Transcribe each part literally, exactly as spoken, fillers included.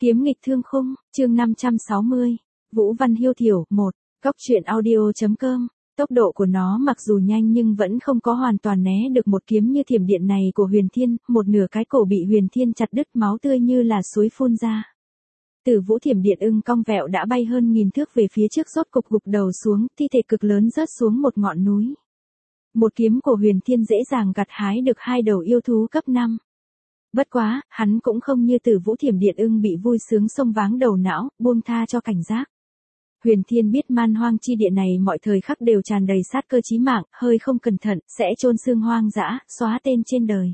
Kiếm nghịch thương khung, chương năm trăm sáu mươi. Vũ Văn Hiêu Thiểu, một. Cóc truyện audio.com. Tốc độ của nó mặc dù nhanh nhưng vẫn không có hoàn toàn né được một kiếm như thiểm điện này của Huyền Thiên, một nửa cái cổ bị Huyền Thiên chặt đứt, máu tươi như là suối phun ra. Tử Vũ thiểm điện ưng cong vẹo đã bay hơn nghìn thước về phía trước, rốt cục gục đầu xuống, thi thể cực lớn rớt xuống một ngọn núi. Một kiếm của Huyền Thiên dễ dàng gặt hái được hai đầu yêu thú cấp năm. Bất quá, hắn cũng không như Tử Vũ thiểm điện ưng bị vui sướng xông váng đầu não, buông tha cho cảnh giác. Huyền Thiên biết man hoang chi địa này mọi thời khắc đều tràn đầy sát cơ chí mạng, hơi không cẩn thận, sẽ chôn xương hoang dã, xóa tên trên đời.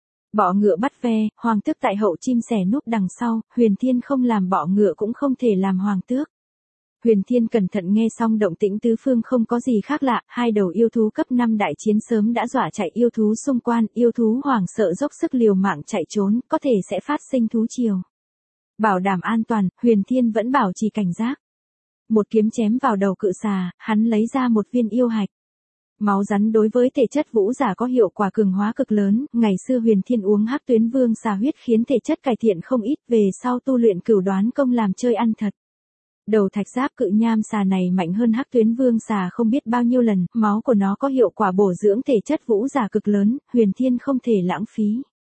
Bọ ngựa bắt ve, hoàng tước tại hậu, chim sẻ núp đằng sau, Huyền Thiên không làm bọ ngựa cũng không thể làm hoàng tước. Huyền Thiên cẩn thận nghe xong động tĩnh tứ phương không có gì khác lạ, hai đầu yêu thú cấp năm đại chiến sớm đã dọa chạy yêu thú xung quanh, yêu thú hoảng sợ dốc sức liều mạng chạy trốn, có thể sẽ phát sinh thú triều. Bảo đảm an toàn, Huyền Thiên vẫn bảo trì cảnh giác. Một kiếm chém vào đầu cự xà, hắn lấy ra một viên yêu hạch. Máu rắn đối với thể chất vũ giả có hiệu quả cường hóa cực lớn, ngày xưa Huyền Thiên uống Hắc Tuyến Vương xà huyết khiến thể chất cải thiện không ít, về sau tu luyện Cửu Đoán công làm chơi ăn thật. Đầu thạch giáp cự nham xà này mạnh hơn Hắc Tuyến Vương xà không biết bao nhiêu lần, máu của nó có hiệu quả bổ dưỡng thể chất vũ giả cực lớn, Huyền Thiên không thể lãng phí.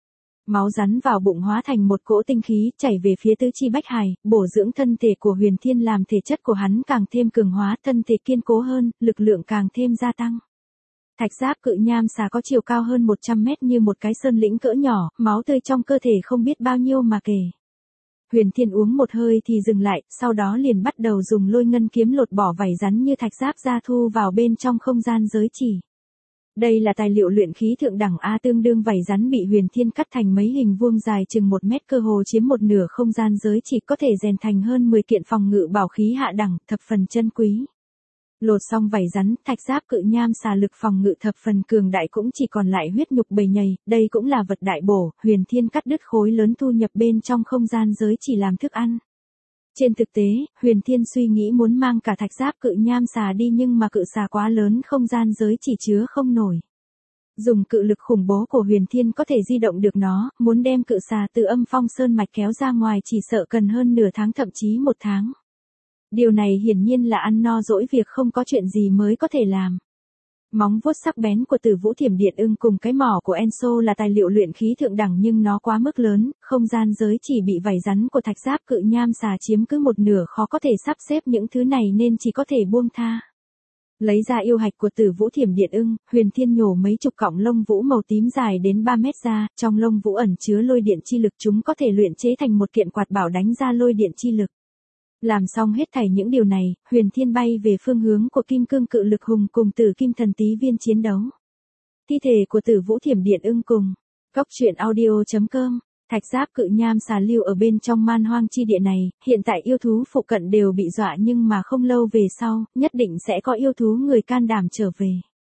Máu rắn vào bụng hóa thành một cỗ tinh khí, chảy về phía tứ chi bách hài, bổ dưỡng thân thể của Huyền Thiên làm thể chất của hắn càng thêm cường hóa, thân thể kiên cố hơn, lực lượng càng thêm gia tăng. Thạch giáp cự nham xà có chiều cao hơn một trăm mét như một cái sơn lĩnh cỡ nhỏ, máu tươi trong cơ thể không biết bao nhiêu mà kể. Huyền Thiên uống một hơi thì dừng lại, sau đó liền bắt đầu dùng lôi ngân kiếm lột bỏ vảy rắn như thạch giáp ra thu vào bên trong không gian giới chỉ. Đây là tài liệu luyện khí thượng đẳng A, tương đương vảy rắn bị Huyền Thiên cắt thành mấy hình vuông dài chừng một mét, cơ hồ chiếm một nửa không gian giới chỉ, có thể rèn thành hơn mười kiện phòng ngự bảo khí hạ đẳng, thập phần chân quý. Lột xong vảy rắn, thạch giáp cự nham xà lực phòng ngự thập phần cường đại, cũng chỉ còn lại huyết nhục bầy nhầy, đây cũng là vật đại bổ, Huyền Thiên cắt đứt khối lớn thu nhập bên trong không gian giới chỉ làm thức ăn. Trên thực tế, Huyền Thiên suy nghĩ muốn mang cả thạch giáp cự nham xà đi, nhưng mà cự xà quá lớn, không gian giới chỉ chứa không nổi. Dùng cự lực khủng bố của Huyền Thiên có thể di động được nó, muốn đem cự xà từ Âm Phong Sơn mạch kéo ra ngoài chỉ sợ cần hơn nửa tháng, thậm chí một tháng. Điều này hiển nhiên là ăn no dỗi việc không có chuyện gì mới có thể làm. Móng vuốt sắc bén của Tử Vũ thiểm điện ưng cùng cái mỏ của Enso là tài liệu luyện khí thượng đẳng, nhưng nó quá mức lớn, không gian giới chỉ bị vảy rắn của thạch giáp cự nham xà chiếm cứ một nửa, khó có thể sắp xếp những thứ này nên chỉ có thể buông tha. Lấy ra yêu hạch của Tử Vũ thiểm điện ưng, Huyền Thiên nhổ mấy chục cọng lông vũ màu tím dài đến ba mét ra, trong lông vũ ẩn chứa lôi điện chi lực, chúng có thể luyện chế thành một kiện quạt bảo đánh ra lôi điện chi lực. Làm xong hết thảy những điều này, Huyền Thiên bay về phương hướng của Kim Cương Cự Lực Hùng cùng Tử Kim Thần Tí Viên chiến đấu. Thi thể của Tử Vũ thiểm điện ưng cùng Cóc truyện audio.com. Thạch giáp cự nham xà lưu ở bên trong man hoang chi địa này, hiện tại yêu thú phụ cận đều bị dọa, nhưng mà không lâu về sau, nhất định sẽ có yêu thú người can đảm trở về.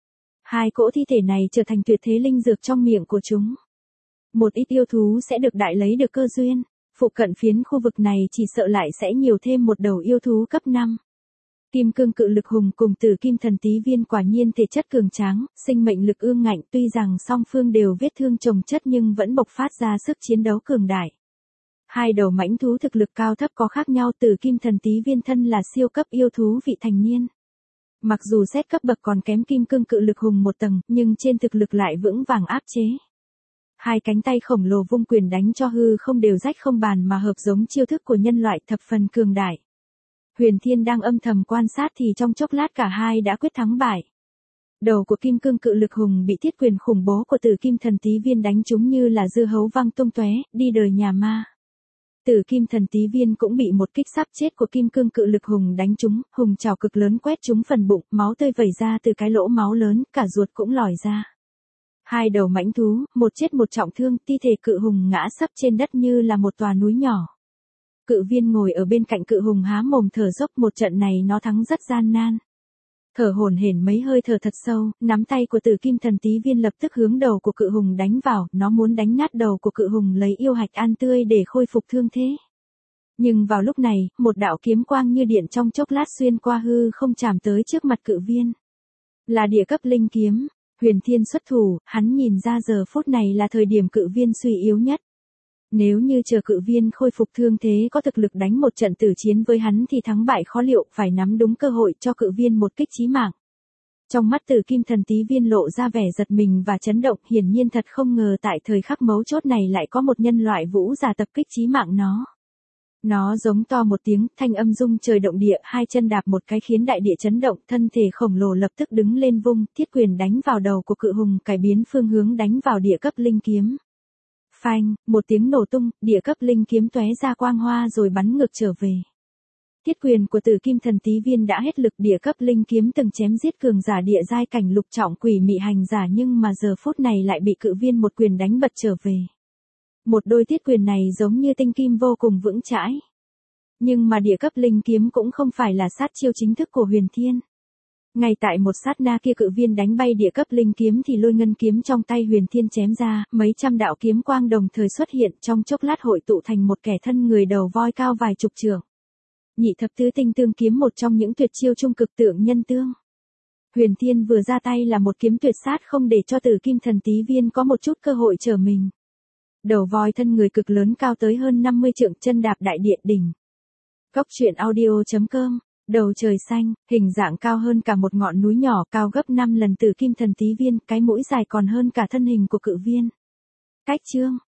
Hai cỗ thi thể này trở thành tuyệt thế linh dược trong miệng của chúng. Một ít yêu thú sẽ được đại lấy được cơ duyên. Phụ cận phiến khu vực này chỉ sợ lại sẽ nhiều thêm một đầu yêu thú cấp năm. Kim Cương Cự Lực Hùng cùng Tử Kim Thần Tí Viên quả nhiên thể chất cường tráng, sinh mệnh lực ương ngạnh, tuy rằng song phương đều vết thương chồng chất nhưng vẫn bộc phát ra sức chiến đấu cường đại. Hai đầu mãnh thú thực lực cao thấp có khác nhau, Tử Kim Thần Tí Viên thân là siêu cấp yêu thú vị thành niên. Mặc dù xét cấp bậc còn kém Kim Cương Cự Lực Hùng một tầng, nhưng trên thực lực lại vững vàng áp chế. Hai cánh tay khổng lồ vung quyền đánh cho hư không đều rách không bàn mà hợp, giống chiêu thức của nhân loại, thập phần cường đại. Huyền Thiên đang âm thầm quan sát thì trong chốc lát cả hai đã quyết thắng bại. Đầu của Kim Cương Cự Lực Hùng bị thiết quyền khủng bố của Tử Kim Thần Tí Viên đánh trúng như là dưa hấu văng tung tóe, đi đời nhà ma. Tử Kim Thần Tí Viên cũng bị một kích sắp chết của Kim Cương Cự Lực Hùng đánh trúng, hùng trảo cực lớn quét trúng phần bụng, máu tươi vẩy ra từ cái lỗ máu lớn, cả ruột cũng lòi ra. Hai đầu mãnh thú, một chết một trọng thương, thi thể cự hùng ngã sấp trên đất như là một tòa núi nhỏ. Cự viên ngồi ở bên cạnh cự hùng há mồm thở dốc, một trận này nó thắng rất gian nan. Thở hổn hển mấy hơi thở thật sâu, nắm tay của Tử Kim Thần Tí Viên lập tức hướng đầu của cự hùng đánh vào, nó muốn đánh nát đầu của cự hùng lấy yêu hạch ăn tươi để khôi phục thương thế. Nhưng vào lúc này, một đạo kiếm quang như điện trong chốc lát xuyên qua hư không chạm tới trước mặt cự viên. Là địa cấp linh kiếm. Huyền Thiên xuất thủ, hắn nhìn ra giờ phút này là thời điểm cự viên suy yếu nhất. Nếu như chờ cự viên khôi phục thương thế có thực lực đánh một trận tử chiến với hắn thì thắng bại khó liệu, phải nắm đúng cơ hội cho cự viên một kích chí mạng. Trong mắt Tử Kim Thần Tí Viên lộ ra vẻ giật mình và chấn động, hiển nhiên thật không ngờ tại thời khắc mấu chốt này lại có một nhân loại vũ giả tập kích chí mạng nó. Nó giống to một tiếng, thanh âm rung trời động địa, hai chân đạp một cái khiến đại địa chấn động, thân thể khổng lồ lập tức đứng lên vung, thiết quyền đánh vào đầu của cự hùng, cải biến phương hướng đánh vào địa cấp linh kiếm. Phanh, một tiếng nổ tung, địa cấp linh kiếm tóe ra quang hoa rồi bắn ngược trở về. Thiết quyền của Tử Kim Thần Tí Viên đã hết lực, địa cấp linh kiếm từng chém giết cường giả địa giai cảnh lục trọng quỷ mị hành giả, nhưng mà giờ phút này lại bị cự viên một quyền đánh bật trở về. Một đôi thiết quyền này giống như tinh kim vô cùng vững chãi. Nhưng mà địa cấp linh kiếm cũng không phải là sát chiêu chính thức của Huyền Thiên. Ngay tại một sát na kia cự viên đánh bay địa cấp linh kiếm thì lôi ngân kiếm trong tay Huyền Thiên chém ra, mấy trăm đạo kiếm quang đồng thời xuất hiện, trong chốc lát hội tụ thành một kẻ thân người đầu voi cao vài chục trượng. Nhị thập tứ tinh tương kiếm, một trong những tuyệt chiêu trung cực tượng nhân tương. Huyền Thiên vừa ra tay là một kiếm tuyệt sát, không để cho Tử Kim Thần Tí Viên có một chút cơ hội trở mình. Đầu voi thân người cực lớn cao tới hơn năm mươi trượng, chân đạp đại địa đỉnh. Cốc truyện audio chấm com. Đầu trời xanh, hình dạng cao hơn cả một ngọn núi nhỏ, cao gấp năm lần Tử Kim Thần Tí Viên, cái mũi dài còn hơn cả thân hình của cự viên. Cách chương